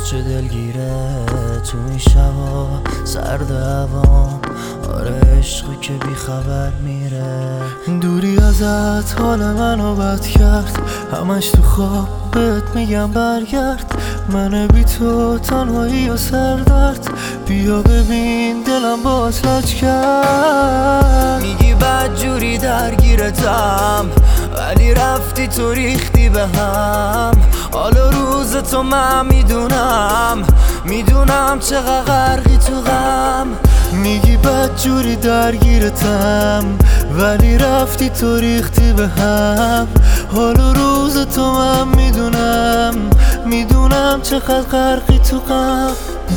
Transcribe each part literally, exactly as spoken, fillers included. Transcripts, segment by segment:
چه دلگیره تو این شبا سرد هوام، آره عشقی که بی خبر میره. دوری ازت حال منو بد کرد، همش تو خواب بهت میگم برگرد. من بی تو تنهایی و سردرد، بیا ببین دلم باز لج کرد. میگی بد جوری درگیرتم، ولی رفتی تو ریختی به هم. حالا روز تو من میدونم، میدونم چقدر غرقی تو غم. میگی بد جوری درگیرتم، ولی رفتی تو ریختی به هم. حالا روز تو من میدونم، میدونم چقدر غرقی تو غم.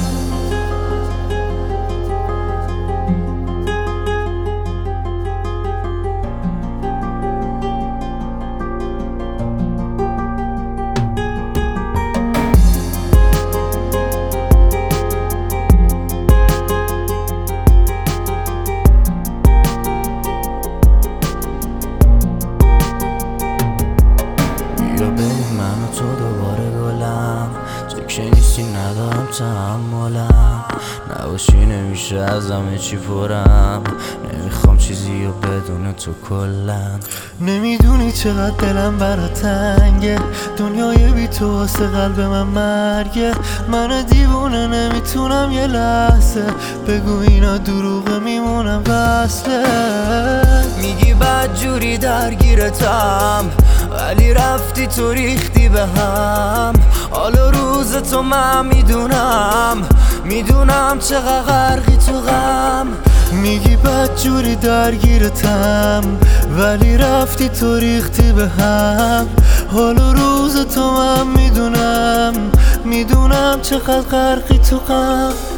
من و تو دوباره گلم، چک نیستی ندارم تحملم. نباشی نمیشه از همه چی پرم، نمیخوام چیزی رو بدون تو کلن. نمیدونی چقدر دلم برا تنگه، دنیای بی تو واسه قلب من مرگه. من دیوونه نمیتونم یه لحظه، بگو اینا دروغه میمونم وصله. میگی بد جوری درگیرتم، ولی رفتی تو ریختی به هم. حالا روز تو من میدونم، میدونم چقدر غرقی تو غم. میگی بد جوری درگیرتم، ولی رفتی تو ریختی به هم. حالا روز تو من میدونم، میدونم چقدر غرقی تو غم.